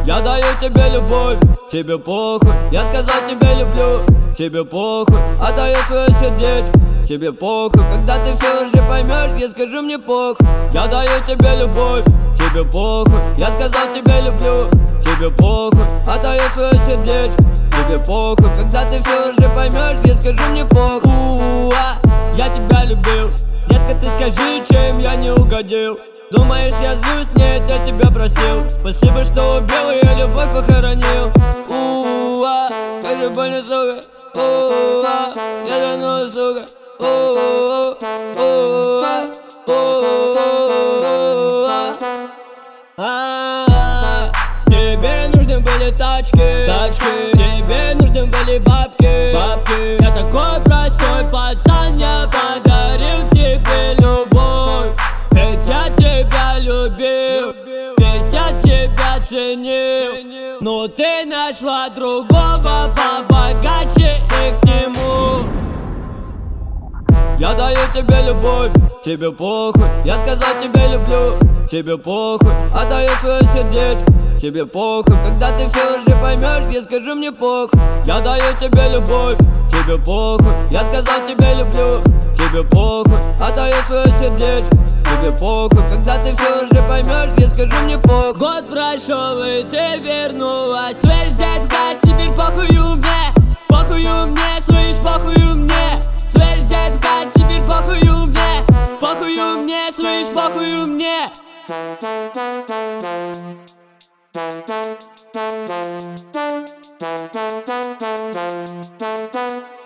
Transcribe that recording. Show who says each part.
Speaker 1: Я даю тебе любовь, тебе похуй. Я сказал тебе люблю, тебе похуй. Отдаю свое сердечко, тебе похуй. Когда ты все уже поймешь, я скажу мне похуй. Я даю тебе любовь, тебе похуй. Я сказал тебе люблю, тебе похуй. Отдаю свое сердечко, тебе похуй. Когда ты все уже поймешь, я скажу мне похуй. Я тебя любил, детка, ты скажи, чем я не угодил. Думаешь, я злюсь? Нет, я тебя простил. Спасибо, что убил, я любовь похоронил. Как же больно, сука. Я давно, сука. Тебе нужны были тачки. Тебе нужны были бабки. Я такой простой пацан, я подарил тебе любовь. Ведь я тебя любил, ведь я тебя ценил. Но ты нашла другого побогаче и к нему. Я даю тебе любовь, тебе похуй. Я сказал тебе люблю, тебе похуй. Отдаю свое сердечко, тебе похуй. Когда ты все уже поймешь, я скажу мне похуй. Я даю тебе любовь, тебе похуй. Я сказал тебе люблю, тебе похуй. Отдаю свое сердечко, тебе похуй. Когда ты все уже поймешь, я скажу мне похуй. Год прошел и ты вернулась. Слышь, детка, теперь похую мне. Похую мне, слышь, похую мне. Слышь, детка, теперь похую мне. Похую мне, слышь, похую мне.
Speaker 2: Thank you.